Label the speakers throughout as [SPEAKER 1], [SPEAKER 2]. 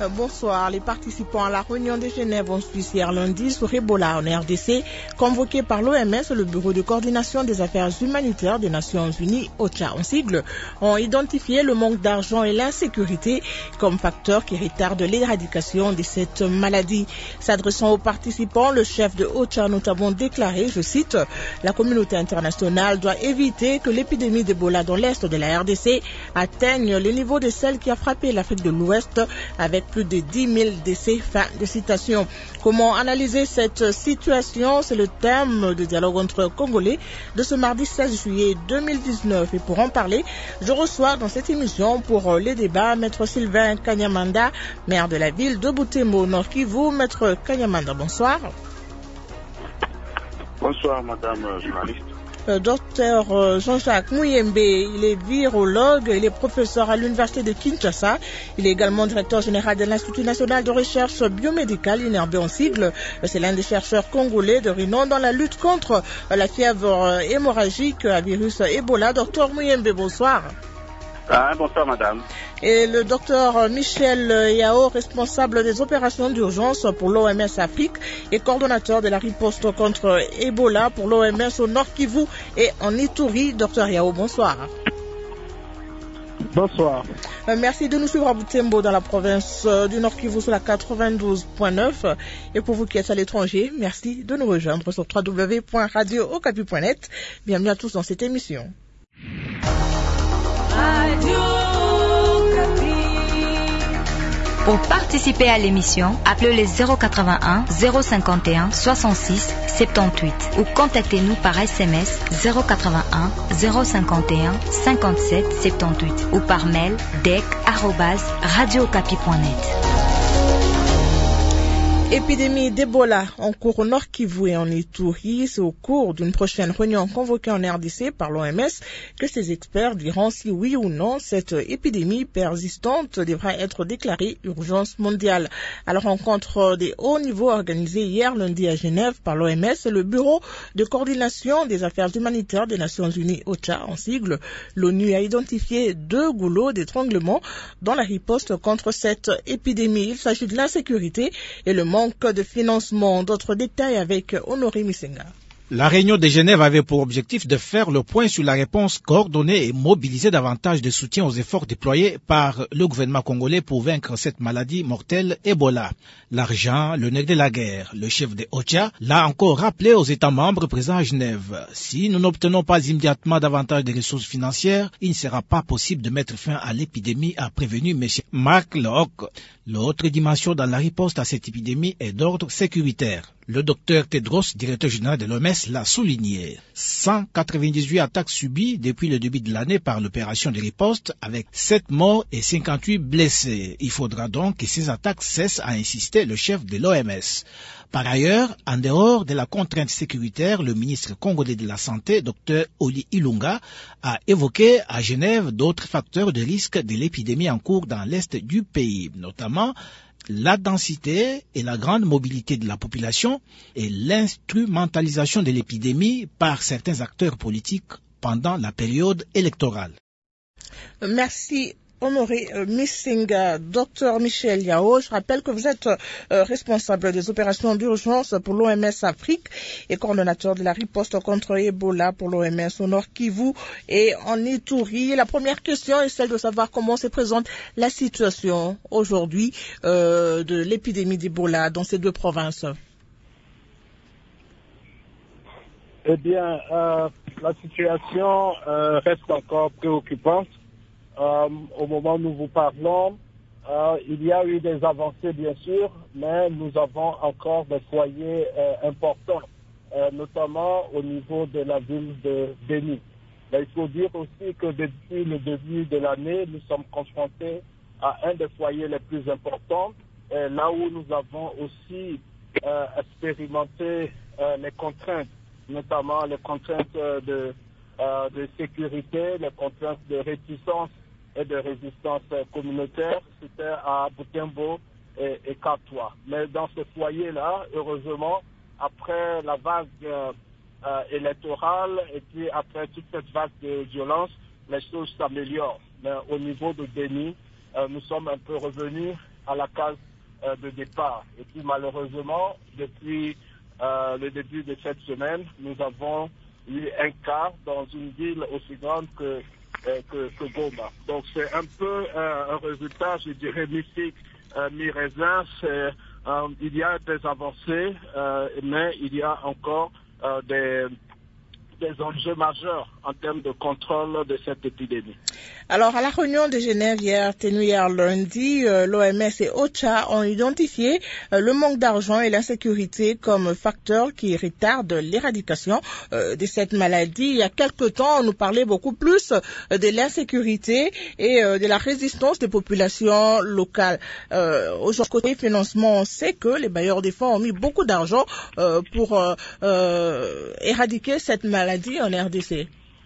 [SPEAKER 1] Bonsoir. Les participants à la réunion de Genève en Suisse hier lundi sur Ebola en RDC, convoqués par l'OMS, le Bureau de coordination des affaires humanitaires des Nations Unies, OCHA en sigle, ont identifié le manque d'argent et l'insécurité comme facteurs qui retardent l'éradication de cette maladie. S'adressant aux participants, le chef de OCHA a notamment déclaré, je cite, « La communauté internationale doit éviter que l'épidémie d'Ebola dans l'est de la RDC atteigne le niveau de celle qui a frappé l'Afrique de l'Ouest avec plus de 10 000 décès. » Fin de citation. Comment analyser cette situation? C'est le thème du dialogue entre Congolais de ce mardi 16 juillet 2019. Et pour en parler, je reçois dans cette émission pour les débats Maître Sylvain Kanyamanda, maire de la ville de Butembo, Nord Kivu. Maître Kanyamanda, bonsoir.
[SPEAKER 2] Bonsoir, madame journaliste.
[SPEAKER 1] Docteur Jean-Jacques Muyembe, il est virologue, il est professeur à l'université de Kinshasa. Il est également directeur général de l'Institut national de recherche biomédicale, INRB en sigle. C'est l'un des chercheurs congolais de renom dans la lutte contre la fièvre hémorragique à virus Ebola. Docteur Muyembe, bonsoir.
[SPEAKER 2] Bonsoir, madame.
[SPEAKER 1] Et le docteur Michel Yao, responsable des opérations d'urgence pour l'OMS Afrique et coordonnateur de la riposte contre Ebola pour l'OMS au Nord Kivu et en Ituri. Docteur Yao, bonsoir.
[SPEAKER 3] Bonsoir.
[SPEAKER 1] Merci de nous suivre à Butembo dans la province du Nord Kivu sur la 92.9. Et pour vous qui êtes à l'étranger, merci de nous rejoindre sur www.radiookapi.net. Bienvenue à tous dans cette émission.
[SPEAKER 4] Pour participer à l'émission, appelez les 081 051 66 78 ou contactez-nous par SMS 081 051 57 78 ou par mail dec@radiookapi.net.
[SPEAKER 1] Épidémie d'Ebola en cours au Nord Kivu et en Ituri. C'est au cours d'une prochaine réunion convoquée en RDC par l'OMS que ces experts diront si oui ou non cette épidémie persistante devra être déclarée urgence mondiale. À la rencontre des hauts niveaux organisée hier lundi à Genève par l'OMS et le Bureau de coordination des affaires humanitaires des Nations Unies, OCHA en sigle, l'ONU a identifié 2 goulots d'étranglement dans la riposte contre cette épidémie. Il s'agit de l'insécurité et le manque de financement. D'autres détails avec Honoré Misenga.
[SPEAKER 5] La réunion de Genève avait pour objectif de faire le point sur la réponse coordonnée et mobiliser davantage de soutien aux efforts déployés par le gouvernement congolais pour vaincre cette maladie mortelle Ebola. L'argent, le nerf de la guerre. Le chef de OCHA l'a encore rappelé aux États membres présents à Genève. Si nous n'obtenons pas immédiatement davantage de ressources financières, il ne sera pas possible de mettre fin à l'épidémie, a prévenu M. Mark Locke. L'autre dimension dans la riposte à cette épidémie est d'ordre sécuritaire. Le docteur Tedros, directeur général de l'OMS, l'a souligné. 198 attaques subies depuis le début de l'année par l'opération de riposte, avec 7 morts et 58 blessés. Il faudra donc que ces attaques cessent, a insisté le chef de l'OMS. Par ailleurs, en dehors de la contrainte sécuritaire, le ministre congolais de la Santé, Dr Oli Ilunga, a évoqué à Genève d'autres facteurs de risque de l'épidémie en cours dans l'est du pays, notamment la densité et la grande mobilité de la population et l'instrumentalisation de l'épidémie par certains acteurs politiques pendant la période électorale.
[SPEAKER 1] Merci. Honoré Missinga, docteur Michel Yao, je rappelle que vous êtes responsable des opérations d'urgence pour l'OMS Afrique et coordonnateur de la riposte contre Ebola pour l'OMS au Nord Kivu et en Ituri. La première question est celle de savoir comment se présente la situation aujourd'hui de l'épidémie d'Ebola dans ces 2 provinces.
[SPEAKER 3] Eh bien, la situation reste encore préoccupante. Au moment où nous vous parlons, il y a eu des avancées bien sûr, mais nous avons encore des foyers importants, notamment au niveau de la ville de Beni. Mais il faut dire aussi que depuis le début de l'année, nous sommes confrontés à un des foyers les plus importants, là où nous avons aussi expérimenté les contraintes, notamment les contraintes de sécurité, les contraintes de réticence et de résistance communautaire, c'était à Butembo et Katoa. Mais dans ce foyer-là, heureusement, après la vague électorale et puis après toute cette vague de violence, les choses s'améliorent. Mais au niveau de Beni, nous sommes un peu revenus à la case de départ. Et puis malheureusement, depuis le début de cette semaine, nous avons eu un cas dans une ville aussi grande que Goma. Donc c'est un peu un résultat, je dirais, mystique, mi-raisin. Il y a des avancées, mais il y a encore des enjeux majeurs en termes de contrôle de cette épidémie.
[SPEAKER 1] Alors, à la réunion de Genève tenue hier lundi, l'OMS et OCHA ont identifié le manque d'argent et l'insécurité comme facteurs qui retardent l'éradication de cette maladie. Il y a quelque temps, on nous parlait beaucoup plus de l'insécurité et de la résistance des populations locales. Aujourd'hui, côté financement, on sait que les bailleurs des fonds ont mis beaucoup d'argent pour éradiquer cette maladie en RDC.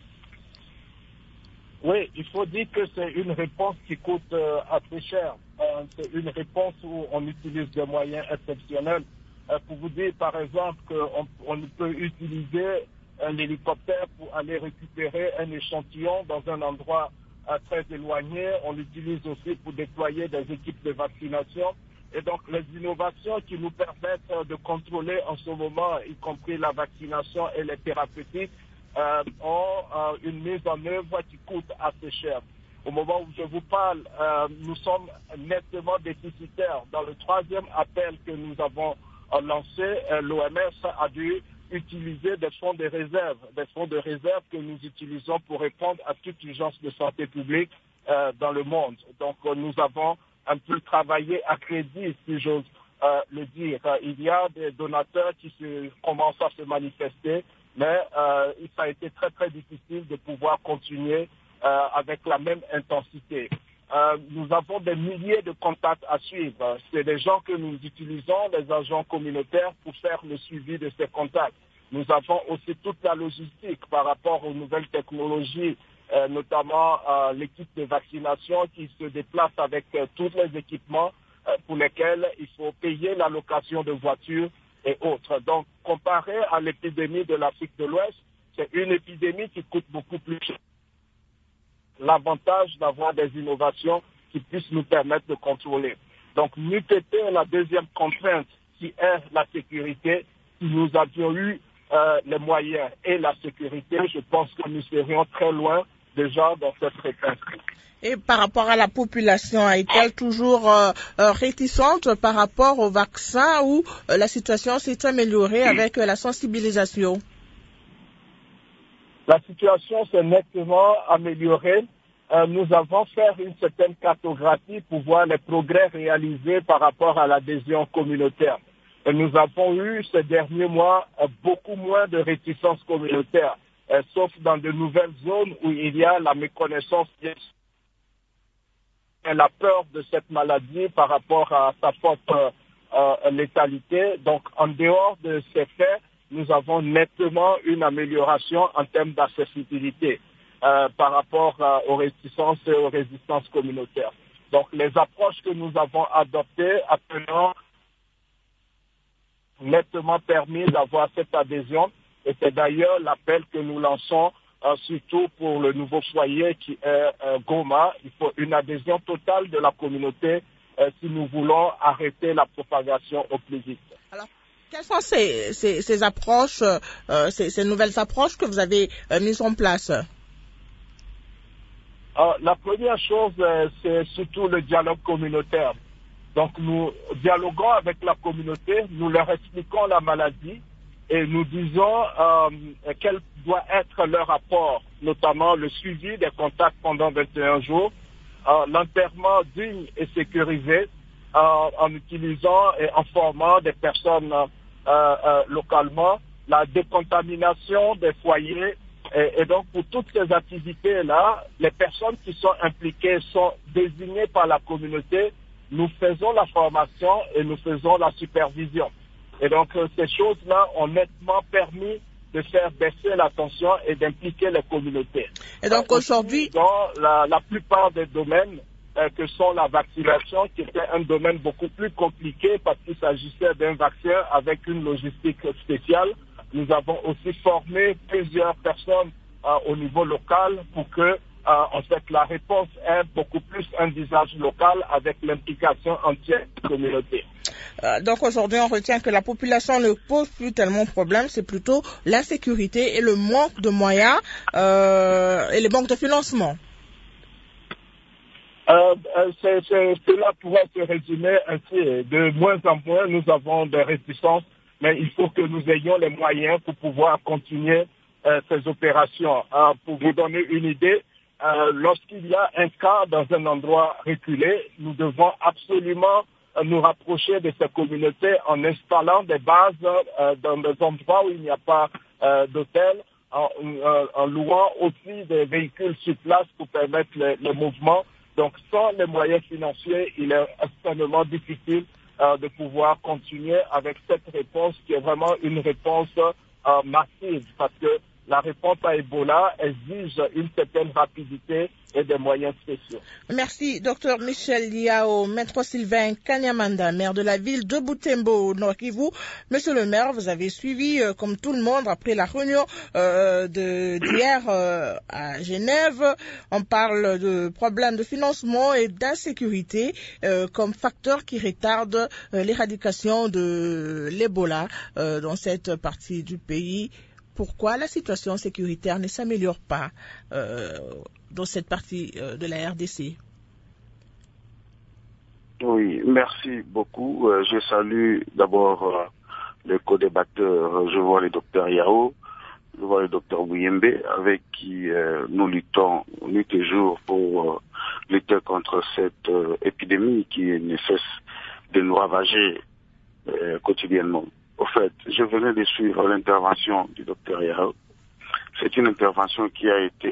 [SPEAKER 3] Oui, il faut dire que c'est une réponse qui coûte assez cher. C'est une réponse où on utilise des moyens exceptionnels. Pour vous dire, par exemple, qu'on peut utiliser un hélicoptère pour aller récupérer un échantillon dans un endroit très éloigné. On l'utilise aussi pour déployer des équipes de vaccination. Et donc, les innovations qui nous permettent de contrôler en ce moment, y compris la vaccination et les thérapeutiques, ont une mise en œuvre qui coûte assez cher. Au moment où je vous parle, nous sommes nettement déficitaires. Dans le troisième appel que nous avons lancé, l'OMS a dû utiliser des fonds de réserve que nous utilisons pour répondre à toute urgence de santé publique dans le monde. Donc nous avons un peu travaillé à crédit, si j'ose le dire. Il y a des donateurs qui commencent à se manifester, mais ça a été très très difficile de pouvoir continuer avec la même intensité. Nous avons des milliers de contacts à suivre. C'est des gens que nous utilisons, les agents communautaires, pour faire le suivi de ces contacts. Nous avons aussi toute la logistique par rapport aux nouvelles technologies, notamment l'équipe de vaccination qui se déplace avec tous les équipements pour lesquels il faut payer la location de voitures et autres. Donc, comparé à l'épidémie de l'Afrique de l'Ouest, c'est une épidémie qui coûte beaucoup plus cher. L'avantage d'avoir des innovations qui puissent nous permettre de contrôler. Donc, n'eût été la deuxième contrainte qui est la sécurité, si nous avions eu les moyens et la sécurité, je pense que nous serions très loin déjà dans cette réponse.
[SPEAKER 1] Et par rapport à la population, est-elle toujours réticente par rapport au vaccin ou la situation s'est améliorée avec la sensibilisation?
[SPEAKER 3] La situation s'est nettement améliorée. Nous avons fait une certaine cartographie pour voir les progrès réalisés par rapport à l'adhésion communautaire. Et nous avons eu ces derniers mois beaucoup moins de réticence communautaire, sauf dans de nouvelles zones où il y a la méconnaissance et la peur de cette maladie par rapport à sa forte létalité. Donc, en dehors de ces faits, nous avons nettement une amélioration en termes d'accessibilité par rapport aux réticences et aux résistances communautaires. Donc, les approches que nous avons adoptées appelant nettement permis d'avoir cette adhésion. Et c'est d'ailleurs l'appel que nous lançons surtout pour le nouveau foyer qui est Goma. Il faut une adhésion totale de la communauté si nous voulons arrêter la propagation au plus vite.
[SPEAKER 1] Alors, quelles sont ces approches, ces nouvelles approches que vous avez mises en place?
[SPEAKER 3] La première chose, c'est surtout le dialogue communautaire. Donc, nous dialoguons avec la communauté, nous leur expliquons la maladie et nous disons quel doit être leur apport, notamment le suivi des contacts pendant 21 jours, l'enterrement digne et sécurisé en utilisant et en formant des personnes localement, la décontamination des foyers. Et donc, pour toutes ces activités-là, les personnes qui sont impliquées sont désignées par la communauté. Nous faisons la formation et nous faisons la supervision. Et donc, ces choses-là ont nettement permis de faire baisser la tension et d'impliquer les communautés.
[SPEAKER 1] Et donc, aujourd'hui,
[SPEAKER 3] dans la plupart des domaines que sont la vaccination, qui était un domaine beaucoup plus compliqué parce qu'il s'agissait d'un vaccin avec une logistique spéciale, nous avons aussi formé plusieurs personnes au niveau local pour que en fait, la réponse est beaucoup plus un visage local avec l'implication entière de la communauté.
[SPEAKER 1] Donc aujourd'hui, on retient que la population ne pose plus tellement de problèmes, c'est plutôt l'insécurité et le manque de moyens et le manque de financement.
[SPEAKER 3] Cela pourrait se résumer ainsi. De moins en moins, nous avons des réticences, mais il faut que nous ayons les moyens pour pouvoir continuer ces opérations. Pour vous donner une idée, lorsqu'il y a un cas dans un endroit reculé, nous devons absolument nous rapprocher de ces communautés en installant des bases dans des endroits où il n'y a pas d'hôtel, en louant aussi des véhicules sur place pour permettre le mouvement. Donc, sans les moyens financiers, il est extrêmement difficile de pouvoir continuer avec cette réponse qui est vraiment une réponse massive, parce que la réponse à Ebola exige une certaine rapidité et des moyens spéciaux.
[SPEAKER 1] Merci, Dr Michel Liao. Maître Sylvain Kanyamanda, maire de la ville de Butembo, Nord Kivu. Monsieur le maire, vous avez suivi, comme tout le monde, après la réunion d'hier à Genève. On parle de problèmes de financement et d'insécurité comme facteurs qui retardent l'éradication de l'Ebola dans cette partie du pays. Pourquoi la situation sécuritaire ne s'améliore pas dans cette partie de la RDC?
[SPEAKER 2] Oui, merci beaucoup. Je salue d'abord les co-débatteurs. Je vois le docteur Yao, je vois le docteur Bouyembe, avec qui nous luttons nuit et jour pour lutter contre cette épidémie qui ne cesse de nous ravager quotidiennement. Au fait, je venais de suivre l'intervention du docteur Yao. C'est une intervention qui a été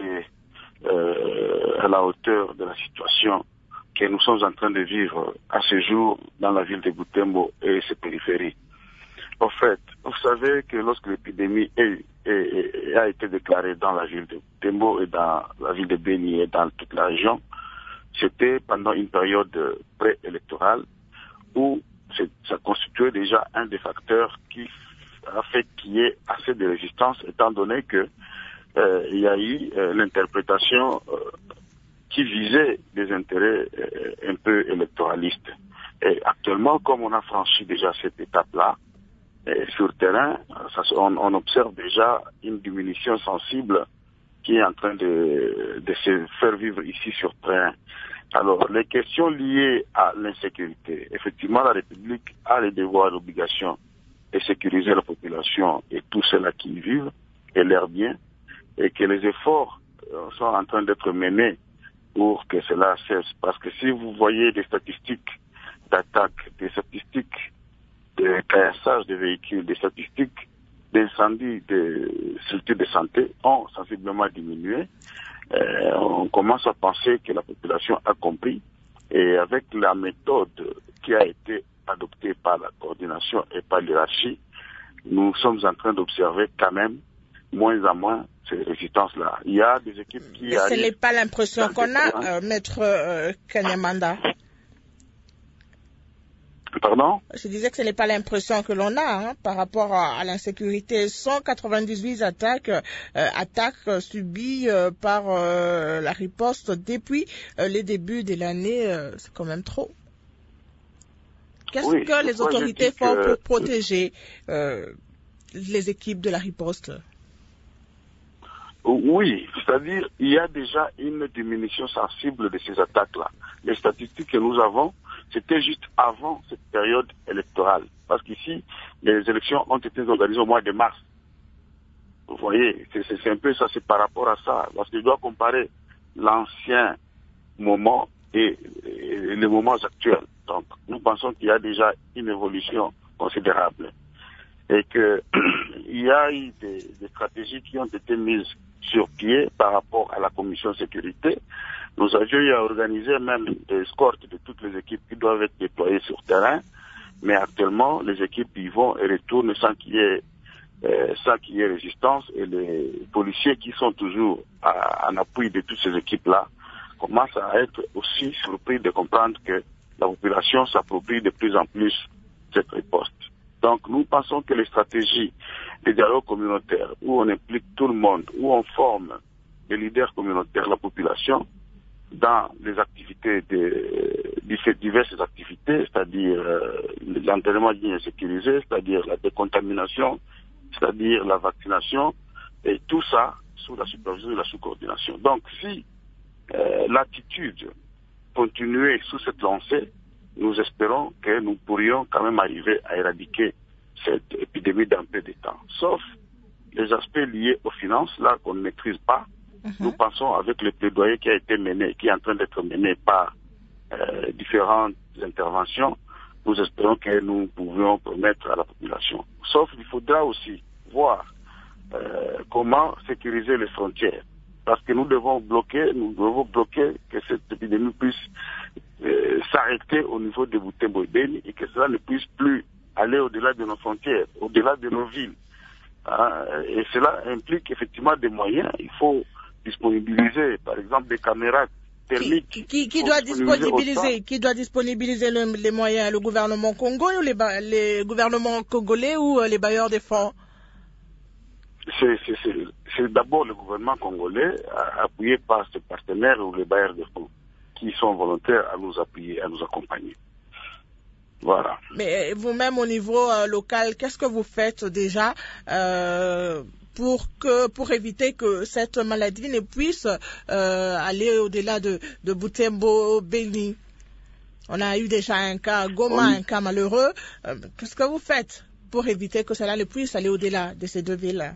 [SPEAKER 2] à la hauteur de la situation que nous sommes en train de vivre à ce jour dans la ville de Butembo et ses périphéries. Au fait, vous savez que lorsque l'épidémie a été déclarée dans la ville de Butembo et dans la ville de Beni et dans toute la région, c'était pendant une période préélectorale où ça constituait déjà un des facteurs qui a fait qu'il y ait assez de résistance, étant donné que il y a eu l'interprétation qui visait des intérêts un peu électoralistes. Et actuellement, comme on a franchi déjà cette étape-là, sur le terrain, on observe déjà une diminution sensible qui est en train de se faire vivre ici sur terrain. Alors, les questions liées à l'insécurité, effectivement, la République a le devoir et l'obligation de sécuriser la population et tous ceux-là qui y vivent et leurs biens, et que les efforts sont en train d'être menés pour que cela cesse. Parce que si vous voyez des statistiques d'attaque, des statistiques de caillassage de véhicules, des statistiques d'incendie de structures de santé ont sensiblement diminué, on commence à penser que la population a compris, et avec la méthode qui a été adoptée par la coordination et par l'hierarchie, nous sommes en train d'observer quand même moins en moins ces résistances-là. Il y a des équipes qui
[SPEAKER 1] arrivent... Ce n'est pas l'impression qu'on a, Maître Kanyamanda.
[SPEAKER 2] Pardon?
[SPEAKER 1] Je disais que ce n'est pas l'impression que l'on a par rapport à l'insécurité. 198 attaques subies par la riposte depuis les débuts de l'année, c'est quand même trop. Qu'est-ce que les autorités font pour protéger les équipes de la riposte?
[SPEAKER 2] Oui, c'est-à-dire il y a déjà une diminution sensible de ces attaques-là. Les statistiques que nous avons, c'était juste avant cette période électorale. Parce qu'ici, les élections ont été organisées au mois de mars. Vous voyez, c'est un peu ça, c'est par rapport à ça. Parce que je dois comparer l'ancien moment et les moments actuels. Donc, nous pensons qu'il y a déjà une évolution considérable. Et qu'il y a eu des stratégies qui ont été mises sur pied par rapport à la commission sécurité. Nous avions eu à organiser même des escortes de toutes les équipes qui doivent être déployées sur terrain, mais actuellement les équipes y vont et retournent sans qu'il y ait résistance, et les policiers qui sont toujours en appui de toutes ces équipes-là commencent à être aussi surpris de comprendre que la population s'approprie de plus en plus cette riposte. Donc nous pensons que les stratégies de dialogue communautaire, où on implique tout le monde, où on forme les leaders communautaires, la population, dans les activités, diverses activités, c'est-à-dire l'entraînement digne et sécurisé, c'est-à-dire la décontamination, c'est-à-dire la vaccination, et tout ça sous la supervision et la sous-coordination. Donc, si l'attitude continuait sous cette lancée, nous espérons que nous pourrions quand même arriver à éradiquer cette épidémie dans peu de temps. Sauf les aspects liés aux finances, là, qu'on ne maîtrise pas. Nous pensons, avec le plaidoyer qui a été mené, qui est en train d'être mené par différentes interventions, nous espérons que nous pouvions promettre à la population. Sauf qu'il faudra aussi voir comment sécuriser les frontières. Parce que nous devons bloquer que cette épidémie puisse s'arrêter au niveau de Butembo et Beni et que cela ne puisse plus aller au-delà de nos frontières, au-delà de nos villes. Et cela implique effectivement des moyens. Il faut disponibiliser, par exemple, des caméras thermiques.
[SPEAKER 1] Qui doit disponibiliser les moyens? Le gouvernement congolais ou les gouvernements congolais ou les bailleurs de fonds?
[SPEAKER 2] C'est d'abord le gouvernement congolais, appuyé par ses partenaires ou les bailleurs de fonds, qui sont volontaires à nous appuyer, à nous accompagner. Voilà. Mais
[SPEAKER 1] vous-même, au niveau local, qu'est-ce que vous faites déjà pour éviter que cette maladie ne puisse aller au-delà de Butembo, Beni? On a eu déjà un cas à Goma, un cas malheureux. Qu'est-ce que vous faites pour éviter que cela ne puisse aller au-delà de ces deux villes?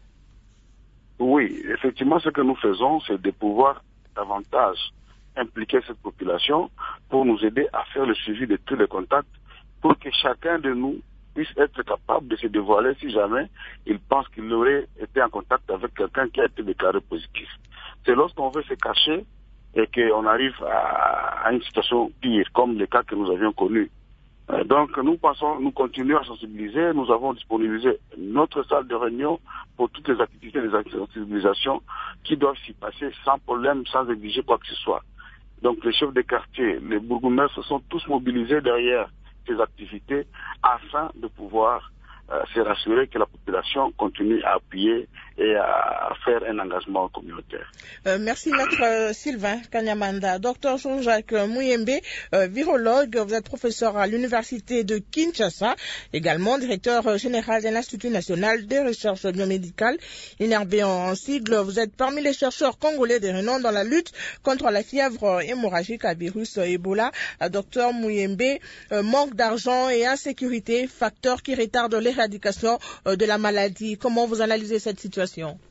[SPEAKER 2] Oui, effectivement, ce que nous faisons, c'est de pouvoir davantage impliquer cette population pour nous aider à faire le suivi de tous les contacts, pour que chacun de nous puisse être capable de se dévoiler si jamais il pense qu'il aurait été en contact avec quelqu'un qui a été déclaré positif. C'est lorsqu'on veut se cacher et qu'on arrive à une situation pire, comme les cas que nous avions connus. Donc nous continuons à sensibiliser, nous avons disponibilisé notre salle de réunion pour toutes les activités de sensibilisation qui doivent s'y passer sans problème, sans exiger quoi que ce soit. Donc les chefs de quartier, les bourgmestres sont tous mobilisés derrière ces activités afin de pouvoir se rassurer que la population continue à appuyer et à faire un engagement communautaire.
[SPEAKER 1] Merci Maître Sylvain Kanyamanda. Docteur Jean-Jacques Muyembe, virologue, vous êtes professeur à l'Université de Kinshasa, également directeur général de l'Institut national des recherches biomédicales, INRB en sigle. Vous êtes parmi les chercheurs congolais de renom dans la lutte contre la fièvre hémorragique à virus Ebola. Docteur Muyembe, manque d'argent et insécurité, facteurs qui retardent l'éradication de la maladie. Comment vous analysez cette situation?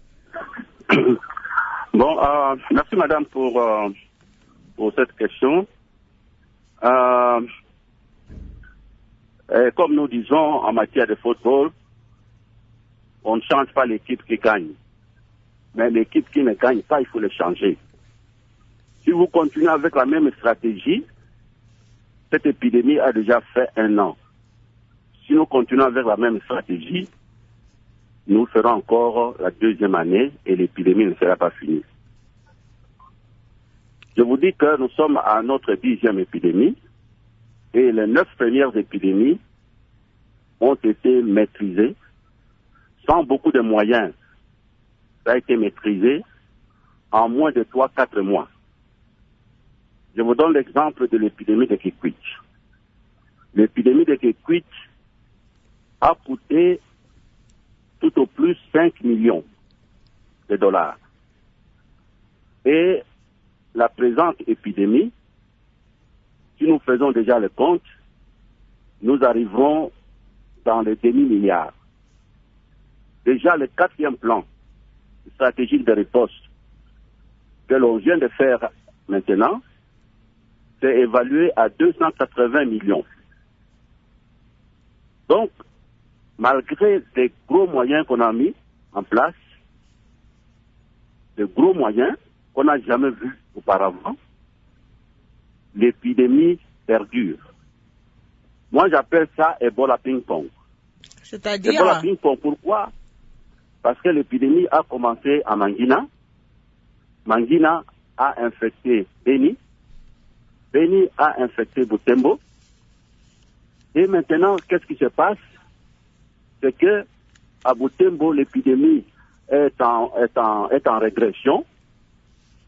[SPEAKER 6] Bon, merci madame pour cette question. Comme nous disons en matière de football, on ne change pas l'équipe qui gagne. Mais l'équipe qui ne gagne pas, il faut le changer. Si vous continuez avec la même stratégie, cette épidémie a déjà fait 1 an. Si nous continuons avec la même stratégie, nous ferons encore la 2e année et l'épidémie ne sera pas finie. Je vous dis que nous sommes à notre 10e épidémie et les 9 premières épidémies ont été maîtrisées sans beaucoup de moyens. Ça a été maîtrisé en moins de 3-4 mois. Je vous donne l'exemple de l'épidémie de Kikwit. L'épidémie de Kikwit a coûté tout au plus 5 millions de dollars. Et la présente épidémie, si nous faisons déjà le compte, nous arriverons dans les demi-milliards. Déjà, le 4e plan stratégique de riposte que l'on vient de faire maintenant, c'est évalué à 280 millions. Donc, malgré les gros moyens qu'on a mis en place, les gros moyens qu'on n'a jamais vus auparavant, l'épidémie perdure. Moi, j'appelle ça Ebola ping-pong.
[SPEAKER 1] C'est-à-dire?
[SPEAKER 6] Ebola ping-pong, pourquoi? Parce que l'épidémie a commencé à Mangina. Mangina a infecté Beni. Beni a infecté Butembo. Et maintenant, qu'est-ce qui se passe? C'est que à Butembo, l'épidémie est en régression.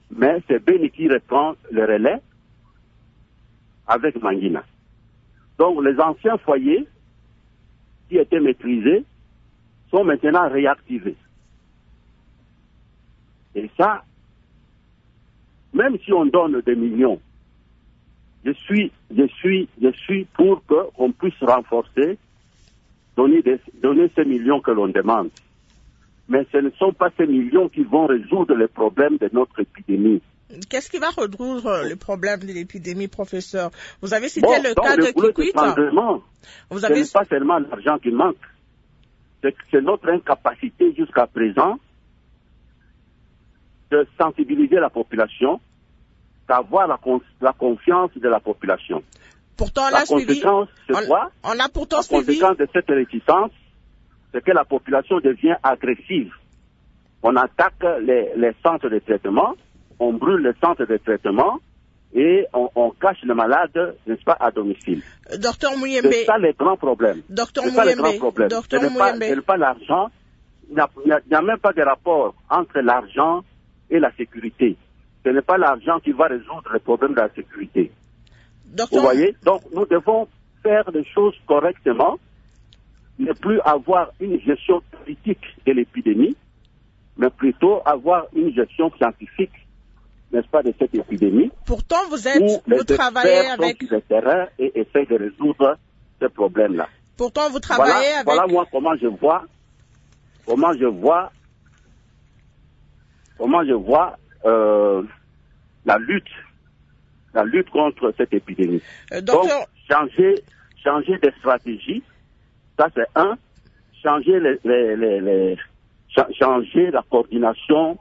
[SPEAKER 6] mais c'est Beni qui reprend le relais avec Mangina. Donc les anciens foyers qui étaient maîtrisés sont maintenant réactivés. Et ça, même si on donne des millions, je suis pour qu'on puisse renforcer, donner ces millions que l'on demande. Mais ce ne sont pas ces millions qui vont résoudre les problèmes de notre épidémie.
[SPEAKER 1] Qu'est-ce qui va résoudre le problème de l'épidémie, professeur? Vous avez cité le cas de Kikwit.
[SPEAKER 6] Ce n'est pas seulement l'argent qui manque. C'est notre incapacité jusqu'à présent de sensibiliser la population, d'avoir la confiance de la population.
[SPEAKER 1] Pourtant, on a suivi. On a pourtant suivi.
[SPEAKER 6] La conséquence de cette réticence, c'est que la population devient agressive. On attaque les centres de traitement, on brûle les centres de traitement et on cache le malade, n'est-ce pas, à domicile.
[SPEAKER 1] Docteur Muyembe.
[SPEAKER 6] C'est ça le grand problème.
[SPEAKER 1] Docteur Muyembe.
[SPEAKER 6] Ce n'est pas l'argent. Il n'y a même pas de rapport entre l'argent et la sécurité. Ce n'est pas l'argent qui va résoudre les problèmes de la sécurité. Vous voyez? Donc, nous devons faire les choses correctement, ne plus avoir une gestion politique de l'épidémie, mais plutôt avoir une gestion scientifique, n'est-ce pas, de cette épidémie.
[SPEAKER 1] Pourtant, vous travaillez avec...
[SPEAKER 6] sur le terrain et essayent de résoudre ces problèmes-là.
[SPEAKER 1] Pourtant, vous travaillez avec...
[SPEAKER 6] Voilà moi comment je vois la lutte contre cette épidémie. Donc, changer de stratégie, ça c'est un. Changer changer la coordination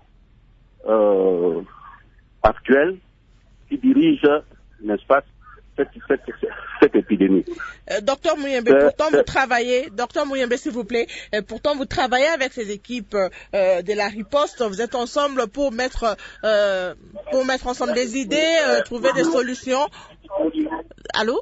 [SPEAKER 6] actuelle qui dirige, n'est-ce pas, cette épidémie.
[SPEAKER 1] Docteur Muyembe, pourtant vous travaillez, docteur Muyembe, s'il vous plaît, pourtant vous travaillez avec ces équipes de la riposte, vous êtes ensemble pour mettre ensemble des idées, trouver des solutions. Allô?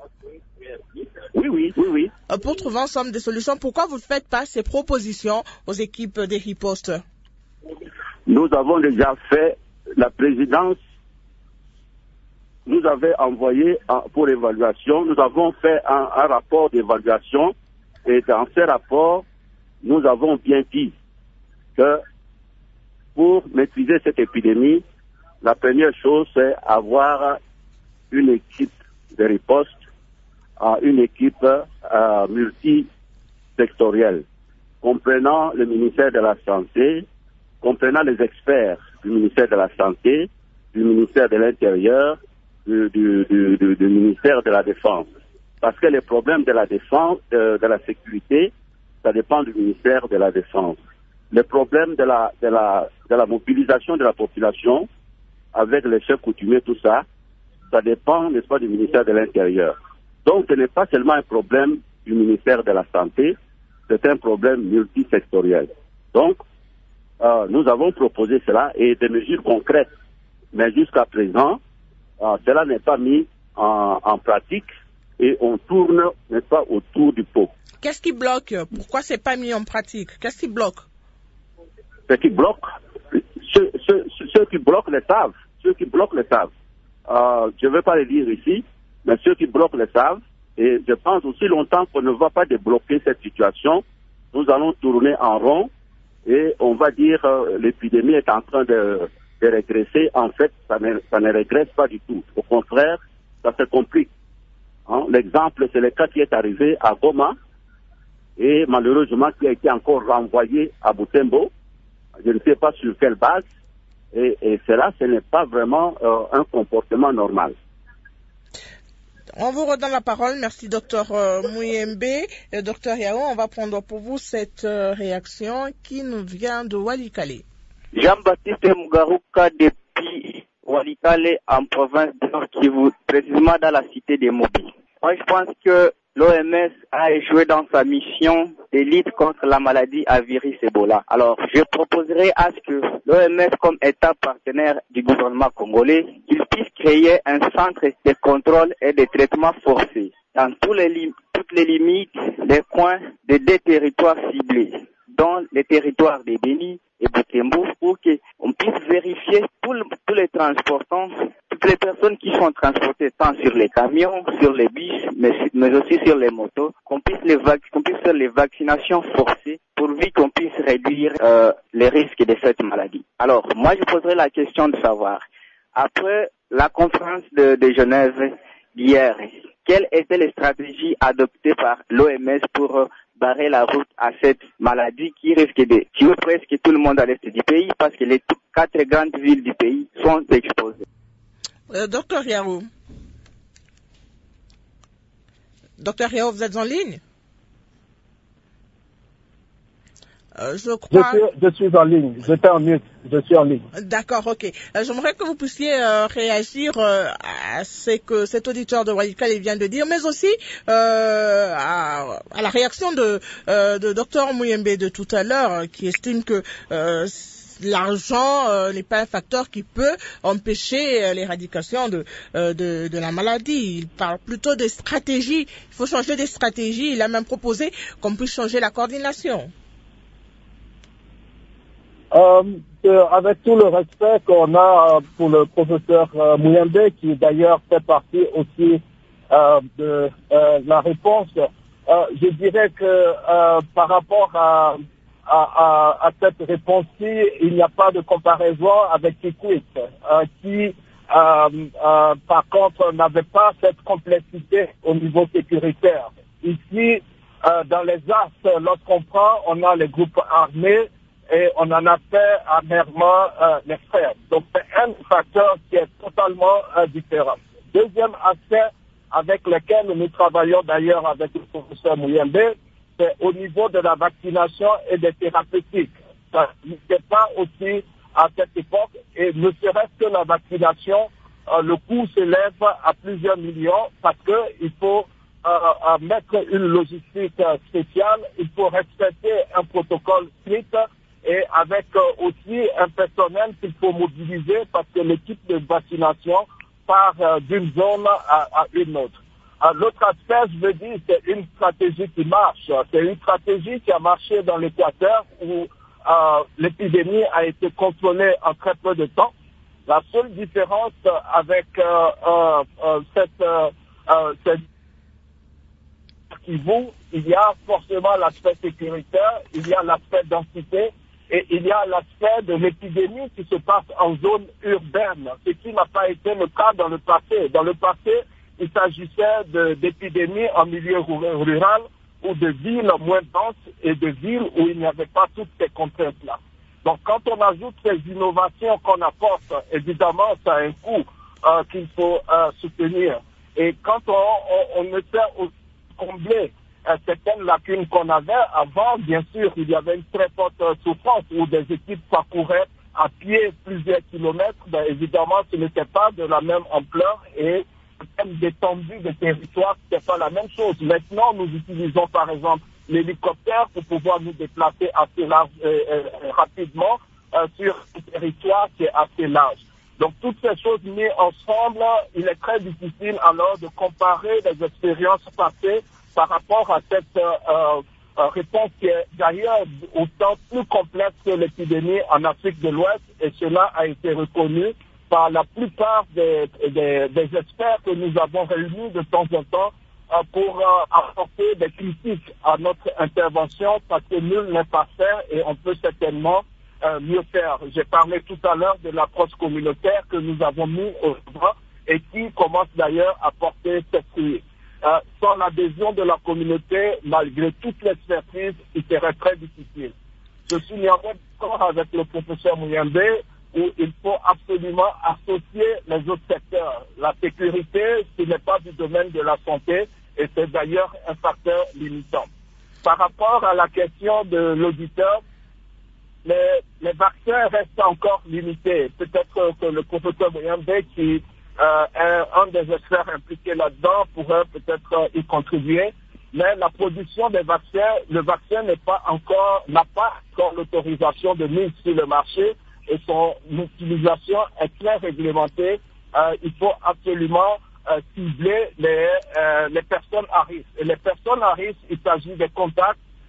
[SPEAKER 6] Oui.
[SPEAKER 1] Pour trouver ensemble des solutions, pourquoi vous ne faites pas ces propositions aux équipes des ripostes?
[SPEAKER 6] Nous avons déjà fait, la présidence nous avait envoyé pour évaluation, nous avons fait un rapport d'évaluation et dans ce rapport, nous avons bien dit que pour maîtriser cette épidémie, la première chose c'est avoir une équipe de riposte, une équipe multisectorielle, comprenant le ministère de la Santé, comprenant les experts du ministère de la Santé, du ministère de l'Intérieur, du ministère de la Défense. Parce que les problèmes de la défense, de la sécurité, ça dépend du ministère de la Défense. Les problèmes de la mobilisation de la population, avec les chefs coutumiers, tout ça, ça dépend, n'est-ce pas, du ministère de l'Intérieur. Donc, ce n'est pas seulement un problème du ministère de la Santé, c'est un problème multisectoriel. Donc, nous avons proposé cela et des mesures concrètes. Mais jusqu'à présent, cela n'est pas mis en pratique et on tourne, n'est-ce pas, autour du pot.
[SPEAKER 1] Qu'est-ce qui bloque? Pourquoi c'est pas mis en pratique? Qu'est-ce qui bloque?
[SPEAKER 6] Ce qui bloque, ceux qui bloquent le savent. Ceux qui bloquent le savent. Je ne vais pas le dire ici, mais ceux qui bloquent le savent. Et je pense aussi longtemps qu'on ne va pas débloquer cette situation. Nous allons tourner en rond et on va dire l'épidémie est en train de régresser. En fait, ça ne régresse pas du tout. Au contraire, ça se complique. L'exemple, c'est le cas qui est arrivé à Goma et malheureusement qui a été encore renvoyé à Butembo. Je ne sais pas sur quelle base. Et cela, ce n'est pas vraiment un comportement normal.
[SPEAKER 1] On vous redonne la parole. Merci, docteur Muyembe. Docteur Yao, on va prendre pour vous cette réaction qui nous vient de Walikale.
[SPEAKER 7] Jean-Baptiste Mugaruka depuis Walikale en province de Nord Kivu, précisément dans la cité des Mobi. Moi, je pense que l'OMS a échoué dans sa mission de lutte contre la maladie à virus Ebola. Alors, je proposerai à ce que l'OMS, comme État partenaire du gouvernement congolais, qu'il puisse créer un centre de contrôle et de traitement forcé dans toutes les limites, les coins de deux territoires ciblés, dont les territoires de Beni et Butembo, pour qu'on puisse vérifier tous les transportants, toutes les personnes qui sont transportées tant sur les camions, sur les bus, mais aussi sur les motos, qu'on puisse faire les vaccinations forcées pourvu qu'on puisse réduire les risques de cette maladie. Alors, moi je poserais la question de savoir, après la conférence de Genève d'hier, quelles étaient les stratégies adoptées par l'OMS pour barrer la route à cette maladie qui risque de tuer presque tout le monde à l'est du pays parce que les 4 grandes villes du pays sont exposées.
[SPEAKER 1] Docteur Yao. Docteur Yao, vous êtes en ligne? Je crois...
[SPEAKER 3] Je suis en ligne. J'étais en mute. Je suis en ligne.
[SPEAKER 1] D'accord, ok. J'aimerais que vous puissiez réagir à ce que cet auditeur de Walikale vient de dire, mais aussi à la réaction de Dr Muyembe de tout à l'heure, qui estime que l'argent n'est pas un facteur qui peut empêcher l'éradication de la maladie. Il parle plutôt de stratégie. Il faut changer de stratégie. Il a même proposé qu'on puisse changer la coordination.
[SPEAKER 3] Avec tout le respect qu'on a pour le professeur Muyembe, qui d'ailleurs fait partie aussi de la réponse, je dirais que par rapport à cette réponse-ci, il n'y a pas de comparaison avec Kikwit, qui par contre n'avait pas cette complexité au niveau sécuritaire. Ici, dans les As, lorsqu'on prend, on a les groupes armés, et on en a fait amèrement les frères. Donc c'est un facteur qui est totalement différent. Deuxième aspect avec lequel nous travaillons d'ailleurs avec le professeur Muyembe, c'est au niveau de la vaccination et des thérapeutiques. Ça n'était pas aussi à cette époque, et ne serait-ce que la vaccination, le coût s'élève à plusieurs millions parce qu'il faut mettre une logistique spéciale, il faut respecter un protocole strict, et avec aussi un personnel qu'il faut mobiliser parce que l'équipe de vaccination part d'une zone à une autre. L'autre aspect, je veux dire, c'est une stratégie qui marche. C'est une stratégie qui a marché dans l'Équateur où l'épidémie a été contrôlée en très peu de temps. La seule différence avec cette il y a forcément l'aspect sécuritaire, il y a l'aspect densité, et il y a l'aspect de l'épidémie qui se passe en zone urbaine, ce qui n'a pas été le cas dans le passé. Dans le passé, il s'agissait d'épidémies en milieu rural ou de villes moins denses et de villes où il n'y avait pas toutes ces contraintes-là. Donc quand on ajoute ces innovations qu'on apporte, évidemment, ça a un coût qu'il faut soutenir. Et quand on essaie de combler certaines lacunes qu'on avait avant, bien sûr, il y avait une très forte souffrance où des équipes parcouraient à pied plusieurs kilomètres. Ben, évidemment, ce n'était pas de la même ampleur et même d'étendue de territoire, ce n'était pas la même chose. Maintenant, nous utilisons par exemple l'hélicoptère pour pouvoir nous déplacer assez large, rapidement sur un territoire qui est assez large. Donc toutes ces choses mises ensemble, il est très difficile alors de comparer les expériences passées par rapport à cette réponse qui est d'ailleurs autant plus complexe que l'épidémie en Afrique de l'Ouest, et cela a été reconnu par la plupart des experts que nous avons réunis de temps en temps pour apporter des critiques à notre intervention, parce que nul n'est parfait et on peut certainement mieux faire. J'ai parlé tout à l'heure de l'approche communautaire que nous avons mis au droit et qui commence d'ailleurs à porter ses fruits. Sans l'adhésion de la communauté, malgré toute l'expertise, il serait très difficile. Je suis néanmoins d'accord avec le professeur Muyembe où il faut absolument associer les autres secteurs. La sécurité, ce n'est pas du domaine de la santé et c'est d'ailleurs un facteur limitant. Par rapport à la question de l'auditeur, les vaccins restent encore limités. Peut-être que le professeur Muyembe, qui un des experts impliqués là-dedans, pourrait peut-être y contribuer, mais la production des vaccins, le vaccin n'a pas encore l'autorisation de mise sur le marché et son utilisation est très réglementée. Il faut absolument cibler les personnes à risque. Et les personnes à risque, il s'agit des contacts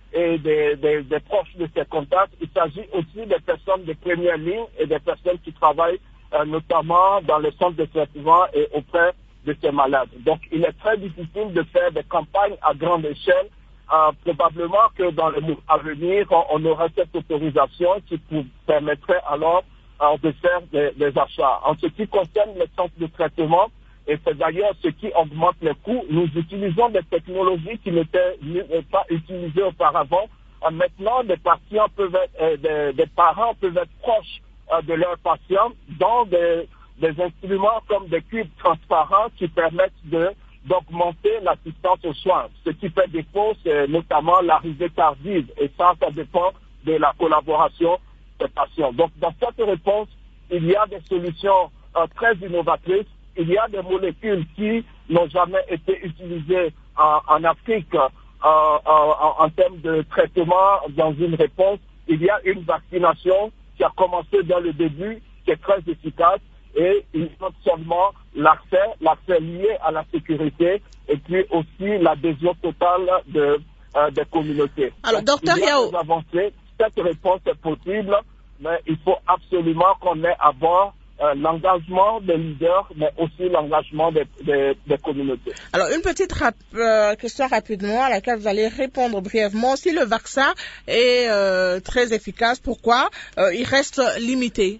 [SPEAKER 3] et des proches de ces contacts. Il s'agit aussi des personnes de première ligne et des personnes qui travaillent notamment dans les centres de traitement et auprès de ces malades. Donc, il est très difficile de faire des campagnes à grande échelle. Probablement que dans le mois à venir, on aura cette autorisation qui permettrait alors de faire des achats. En ce qui concerne les centres de traitement, et c'est d'ailleurs ce qui augmente les coûts, nous utilisons des technologies qui n'étaient pas utilisées auparavant. Maintenant, des patients peuvent être, des parents peuvent être proches de leurs patients dans des instruments comme des cubes transparents qui permettent d'augmenter l'assistance aux soins. Ce qui fait défaut, c'est notamment l'arrivée tardive. Et ça dépend de la collaboration des patients. Donc, dans cette réponse, il y a des solutions très innovatrices. Il y a des molécules qui n'ont jamais été utilisées en Afrique en termes de traitement dans une réponse. Il y a une vaccination qui a commencé dès le début, qui est très efficace. Et il faut seulement l'accès lié à la sécurité et puis aussi l'adhésion totale des communautés.
[SPEAKER 1] Alors, docteur Yao,
[SPEAKER 3] cette réponse est possible, mais il faut absolument qu'on ait à bord l'engagement des leaders, mais aussi l'engagement des communautés.
[SPEAKER 1] Alors, une petite question rapidement à laquelle vous allez répondre brièvement. Si le vaccin est très efficace, pourquoi il reste limité?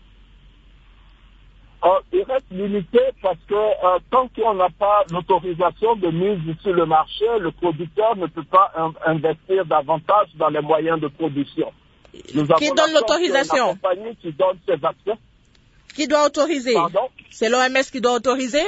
[SPEAKER 3] Il reste limité parce que tant qu'on n'a pas l'autorisation de mise sur le marché, le producteur ne peut pas investir davantage dans les moyens de production.
[SPEAKER 1] Qui donne l'autorisation?
[SPEAKER 3] La compagnie qui donne ces vaccins.
[SPEAKER 1] Qui doit autoriser?
[SPEAKER 3] Pardon?
[SPEAKER 1] C'est l'OMS qui doit autoriser?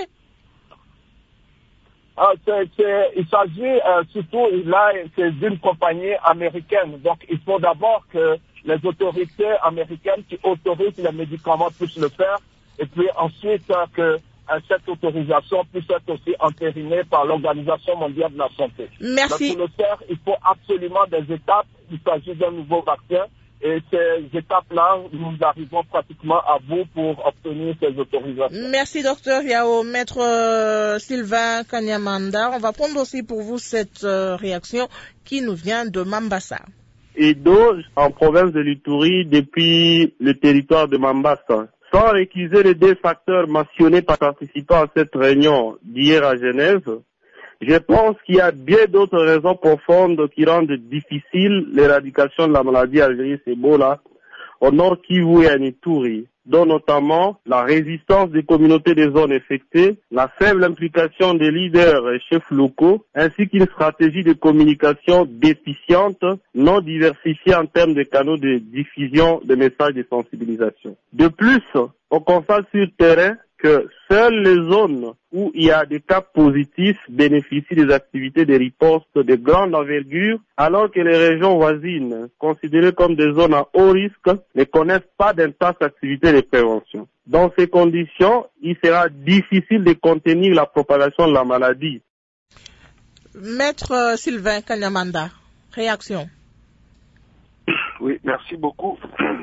[SPEAKER 3] Il s'agit surtout, là, c'est d'une compagnie américaine. Donc, il faut d'abord que les autorités américaines qui autorisent les médicaments puissent le faire. Et puis ensuite, que cette autorisation puisse être aussi entérinée par l'Organisation mondiale de la santé.
[SPEAKER 1] Merci.
[SPEAKER 3] Donc, pour le faire, il faut absolument des étapes. Il s'agit d'un nouveau vaccin. Et ces étapes-là, nous arrivons pratiquement à bout pour obtenir ces autorisations.
[SPEAKER 1] Merci, docteur Yao. Maître Sylvain Kanyamanda, on va prendre aussi pour vous cette réaction qui nous vient de Mambasa.
[SPEAKER 8] Edo, en province de l'Ituri, depuis le territoire de Mambasa. Sans récuser les deux facteurs mentionnés par participants à cette réunion d'hier à Genève, je pense qu'il y a bien d'autres raisons profondes qui rendent difficile l'éradication de la maladie algérienne Ebola au nord Kivu et à Ituri, dont notamment la résistance des communautés des zones infectées, la faible implication des leaders et chefs locaux, ainsi qu'une stratégie de communication déficiente, non diversifiée en termes de canaux de diffusion de messages de sensibilisation. De plus, on constate sur le terrain que seules les zones où il y a des cas positifs bénéficient des activités de riposte de grande envergure, alors que les régions voisines, considérées comme des zones à haut risque, ne connaissent pas d'intenses activités de prévention. Dans ces conditions, il sera difficile de contenir la propagation de la maladie.
[SPEAKER 1] Maître Sylvain Kanyamanda, réaction.
[SPEAKER 2] Oui, merci beaucoup.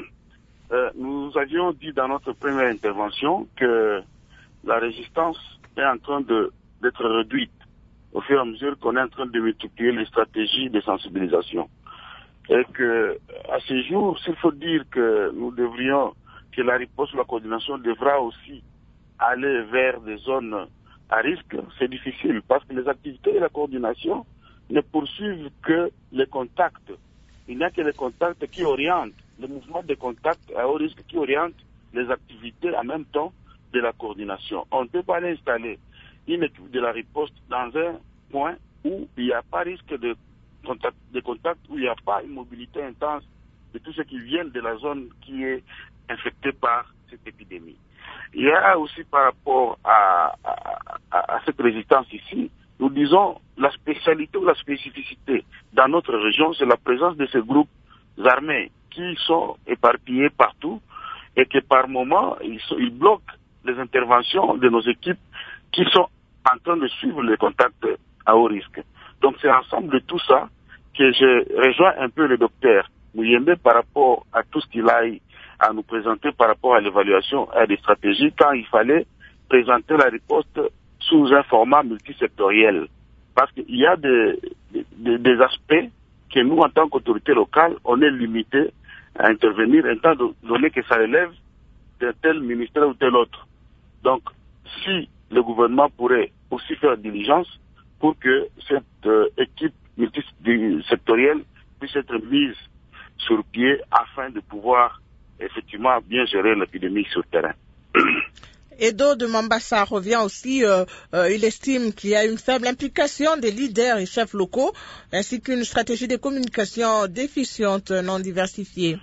[SPEAKER 2] Nous avions dit dans notre première intervention que la résistance est en train d'être réduite au fur et à mesure qu'on est en train de multiplier les stratégies de sensibilisation. Et que, à ce jour, s'il faut dire que que la riposte ou la coordination devra aussi aller vers des zones à risque, c'est difficile parce que les activités de la coordination ne poursuivent que les contacts. Il n'y a que les contacts qui orientent, le mouvement de contacts à haut risque qui oriente les activités en même temps de la coordination. On ne peut pas aller installer une équipe de la riposte dans un point où il n'y a pas risque de contact, où il n'y a pas une mobilité intense de tous ceux qui viennent de la zone qui est infectée par cette épidémie. Il y a aussi par rapport à cette résistance ici, nous disons la spécialité ou la spécificité dans notre région, c'est la présence de ces groupes armés qui sont éparpillés partout et que par moment, ils bloquent les interventions de nos équipes qui sont en train de suivre les contacts à haut risque. Donc c'est ensemble de tout ça que je rejoins un peu le docteur Muyembe par rapport à tout ce qu'il a à nous présenter par rapport à l'évaluation et à des stratégies quand il fallait présenter la riposte sous un format multisectoriel. Parce qu'il y a des aspects que nous, en tant qu'autorité locale, on est limité à intervenir, étant donné que ça relève d'un tel ministère ou tel autre. Donc, si le gouvernement pourrait aussi faire diligence pour que cette équipe multisectorielle puisse être mise sur pied afin de pouvoir effectivement bien gérer l'épidémie sur le terrain.
[SPEAKER 1] Edo de Mambasa revient aussi, il estime qu'il y a une faible implication des leaders et chefs locaux, ainsi qu'une stratégie de communication déficiente, non diversifiée.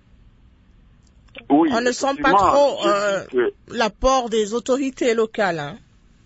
[SPEAKER 2] Oui,
[SPEAKER 1] on ne sent pas trop l'apport des autorités locales. Hein.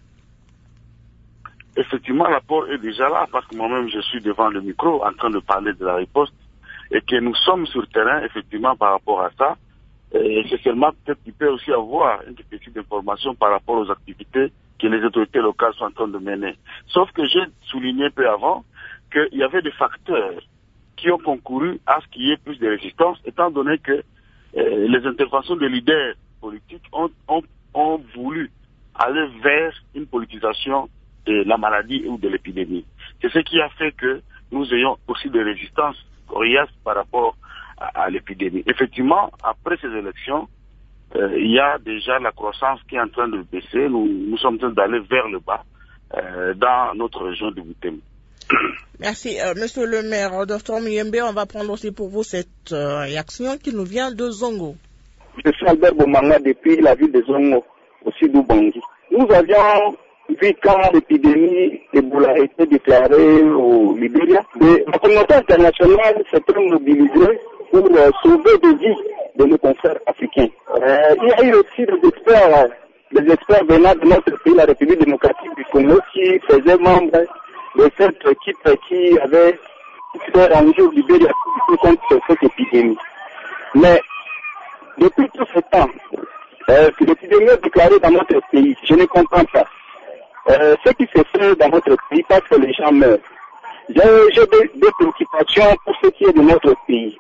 [SPEAKER 2] Effectivement, l'apport est déjà là, parce que moi-même, je suis devant le micro en train de parler de la riposte, et que nous sommes sur le terrain, effectivement, par rapport à ça. Et c'est seulement peut-être qu'il peut aussi avoir une petite information par rapport aux activités que les autorités locales sont en train de mener. Sauf que j'ai souligné un peu avant qu'il y avait des facteurs qui ont concouru à ce qu'il y ait plus de résistance, étant donné que les interventions des leaders politiques ont voulu aller vers une politisation de la maladie ou de l'épidémie. C'est ce qui a fait que nous ayons aussi des résistances coriaces par rapport à l'épidémie. Effectivement, après ces élections, il y a déjà la croissance qui est en train de baisser. Nous sommes en train d'aller vers le bas dans notre région de Butem.
[SPEAKER 1] Merci. Monsieur le maire, Dr Muyembe, on va prendre aussi pour vous cette réaction qui nous vient de Zongo.
[SPEAKER 9] Je suis Albert Bomanga depuis la ville de Zongo, au sud d'Ubangi. Nous avions vu quand l'épidémie Ebola a été déclarée au Libéria, la communauté internationale s'était mobilisée pour sauver des vies de nos confrères africains. Il y a eu aussi des experts venant de notre pays, la République démocratique du Congo, qui faisaient membre de cette équipe qui avait fait ranger au Libéria contre cette épidémie. Mais depuis tout ce temps, que l'épidémie est déclarée dans notre pays, je ne comprends pas. Ce qui se fait dans notre pays, parce que les gens meurent. J'ai des préoccupations pour ce qui est de notre pays.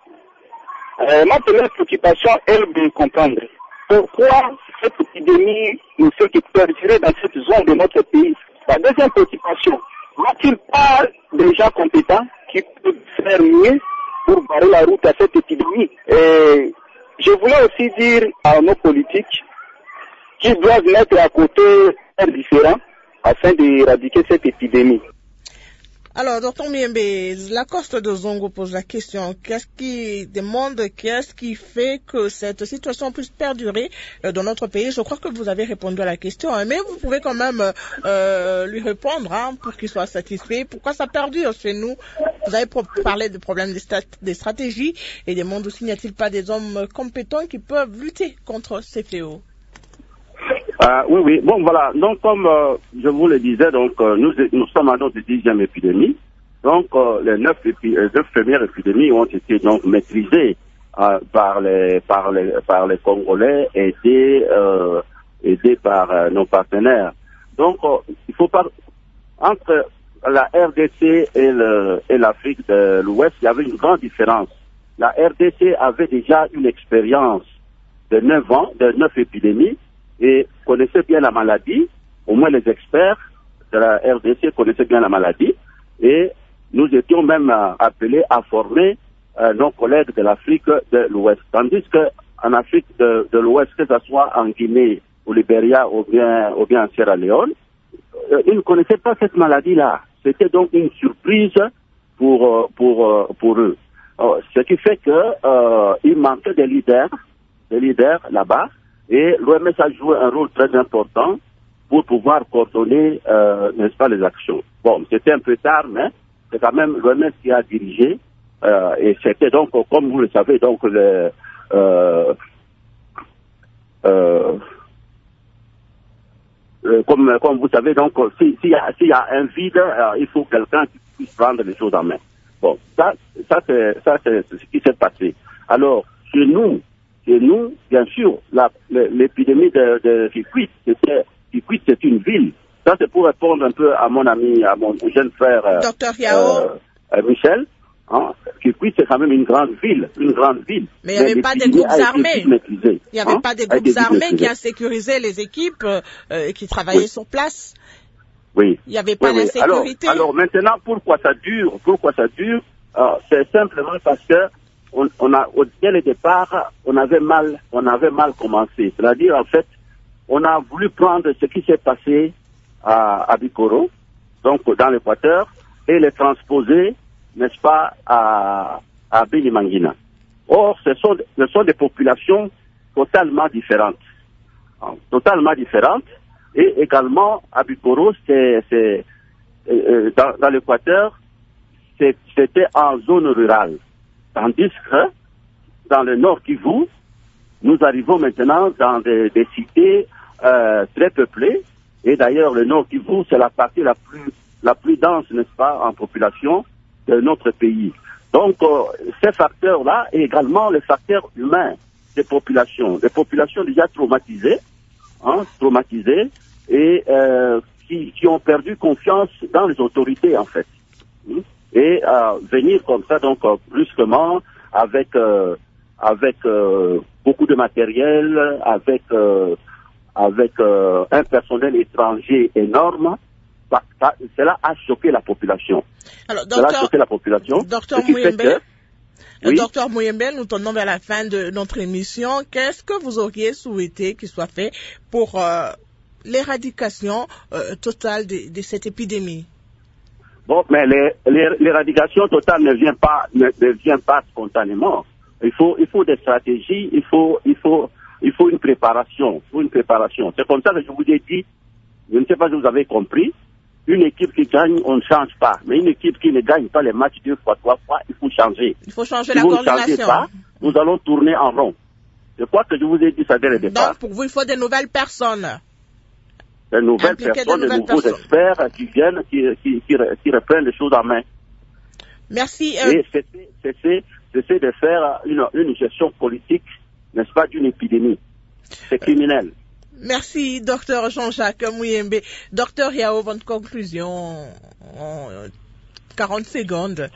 [SPEAKER 9] Ma première préoccupation est de comprendre pourquoi cette épidémie ne fait que perdurer dans cette zone de notre pays. La deuxième préoccupation, n'a-t-il pas des gens compétents qui peuvent faire mieux pour barrer la route à cette épidémie? Et je voulais aussi dire à nos politiques qu'ils doivent mettre à côté un différent afin d'éradiquer cette épidémie.
[SPEAKER 1] Alors, Dr Muyembe, la Coste de Zongo pose la question, qu'est-ce qui fait que cette situation puisse perdurer dans notre pays? Je crois que vous avez répondu à la question, hein, mais vous pouvez quand même lui répondre pour qu'il soit satisfait. Pourquoi ça perdure chez nous? Vous avez parlé de problèmes des stratégies et des mondes aussi. N'y a-t-il pas des hommes compétents qui peuvent lutter contre ces fléaux?
[SPEAKER 6] Oui. Bon, voilà. Donc, comme je vous le disais, donc nous sommes à notre 10e épidémie. Donc, les 9 premières épidémies ont été donc maîtrisées par les Congolais, aidés par nos partenaires. Donc, il faut pas entre la RDC et l'Afrique de l'Ouest, il y avait une grande différence. La RDC avait déjà une expérience de 9 ans, de 9 épidémies, et connaissait bien la maladie. Au moins les experts de la RDC connaissaient bien la maladie, et nous étions même appelés à former nos collègues de l'Afrique de l'Ouest. Tandis qu'en Afrique de l'Ouest, que ce soit en Guinée, au Libéria ou bien en Sierra Leone, ils ne connaissaient pas cette maladie-là. C'était donc une surprise pour eux. Ce qui fait qu'il manquait des leaders là-bas. Et l'OMS a joué un rôle très important pour pouvoir coordonner, n'est-ce pas, les actions. Bon, c'était un peu tard, mais c'est quand même l'OMS qui a dirigé, et c'était donc, comme vous le savez, donc comme vous savez, donc s'il y a un vide, il faut quelqu'un qui puisse prendre les choses en main. Bon, ça c'est ce qui s'est passé. Alors, chez nous, bien sûr, l'épidémie de Kikwit, c'est une ville. Ça, c'est pour répondre un peu à mon ami, à mon jeune frère
[SPEAKER 1] Dr Yao.
[SPEAKER 6] Michel. Hein, Kikwit, c'est quand même une grande ville.
[SPEAKER 1] Mais il n'y avait pas des groupes armés. Il n'y avait pas des groupes armés qui a sécurisé les équipes qui travaillaient sur place.
[SPEAKER 6] Oui.
[SPEAKER 1] Il n'y avait pas d'insécurité.
[SPEAKER 6] Alors maintenant, pourquoi ça dure? C'est simplement parce que dès le départ, on avait mal commencé. C'est-à-dire, en fait, on a voulu prendre ce qui s'est passé à Bikoro, donc dans l'Équateur, et les transposer, n'est-ce pas, à Béni-Mangina. Or, ce sont des populations totalement différentes. Totalement différentes. Et également, à Bikoro, dans l'Équateur, c'était en zone rurale. Tandis que, dans le Nord Kivu, nous arrivons maintenant dans des cités très peuplées. Et d'ailleurs, le Nord Kivu, c'est la partie la plus dense, n'est-ce pas, en population de notre pays. Donc, ces facteurs-là, et également les facteurs humains des populations déjà traumatisées, et qui ont perdu confiance dans les autorités, en fait. Et venir comme ça, donc, brusquement, avec beaucoup de matériel, avec un personnel étranger énorme, cela a choqué la population.
[SPEAKER 1] Alors,
[SPEAKER 6] Docteur
[SPEAKER 1] Mouyembe, nous tournons vers la fin de notre émission. Qu'est-ce que vous auriez souhaité qu'il soit fait pour l'éradication totale de cette épidémie?
[SPEAKER 6] Bon, mais l'éradication totale ne vient pas spontanément. Il faut des stratégies, il faut une préparation. C'est comme ça que je vous ai dit, je ne sais pas si vous avez compris, une équipe qui gagne, on ne change pas. Mais une équipe qui ne gagne pas les matchs 2 fois, 3 fois, il faut changer.
[SPEAKER 1] Il faut changer la coordination.
[SPEAKER 6] Si vous ne changez pas, nous allons tourner en rond. C'est quoi que je vous ai dit ça dès le départ.
[SPEAKER 1] Donc, pour vous, il faut des nouvelles personnes.
[SPEAKER 6] Des nouvelles personnes, de nouveaux experts qui viennent, qui reprennent les choses en main.
[SPEAKER 1] Merci.
[SPEAKER 6] Et c'est de faire une gestion politique, n'est-ce pas, d'une épidémie. C'est criminel.
[SPEAKER 1] Merci, docteur Jean-Jacques Mouyembe. Docteur Yao, votre conclusion en 40 secondes.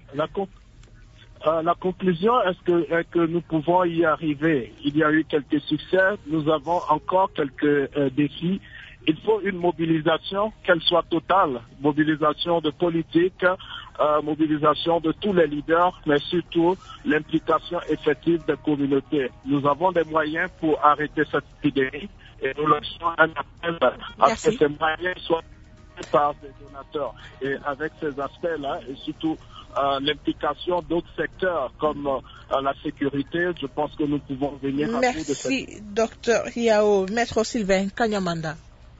[SPEAKER 3] La conclusion est que nous pouvons y arriver. Il y a eu quelques succès, nous avons encore quelques défis. Il faut une mobilisation, qu'elle soit totale, mobilisation de politique, mobilisation de tous les leaders, mais surtout l'implication effective des communautés. Nous avons des moyens pour arrêter cette épidémie et nous lançons un appel à ce que ces moyens soient par des donateurs. Et avec ces aspects-là, et surtout l'implication d'autres secteurs comme la sécurité, je pense que nous pouvons venir à bout de cette...
[SPEAKER 1] Merci, docteur Yao. Maître Sylvain Kanyamanda.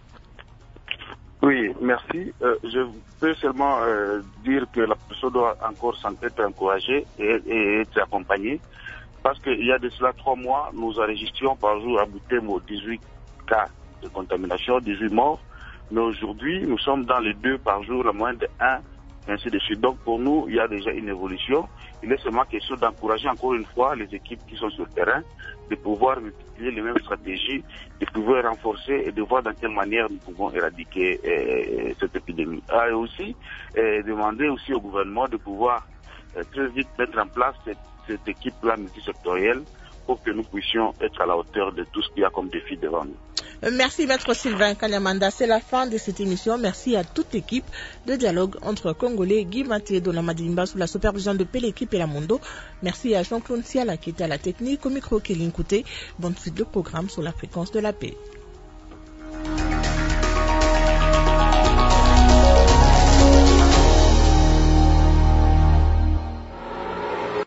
[SPEAKER 2] Oui, merci. Je peux seulement dire que la personne doit encore être encouragée et être accompagnée. Parce qu'il y a de cela 3 mois, nous enregistrions par jour à Boutemo 18 cas de contamination, 18 morts. Mais aujourd'hui, nous sommes dans les 2 par jour, la moyenne de 1, ainsi de suite. Donc pour nous, il y a déjà une évolution. Il est seulement question d'encourager encore une fois les équipes qui sont sur le terrain, de pouvoir multiplier les mêmes stratégies, de pouvoir renforcer et de voir dans quelle manière nous pouvons éradiquer cette épidémie. Et aussi, demander aussi au gouvernement de pouvoir très vite mettre en place cette équipe-là multisectorielle pour que nous puissions être à la hauteur de tout ce qu'il y a comme défi devant nous.
[SPEAKER 1] Merci, Maître Sylvain Kanyamanda. C'est la fin de cette émission. Merci à toute l'équipe de dialogue entre Congolais, Guy Mathieu de la Madimba sous la supervision de Péléquipe et la Mondo. Merci à Jean-Claude Siala qui était à la technique, au micro Kéline Kouté. Bonne suite de programme sur la fréquence de la paix.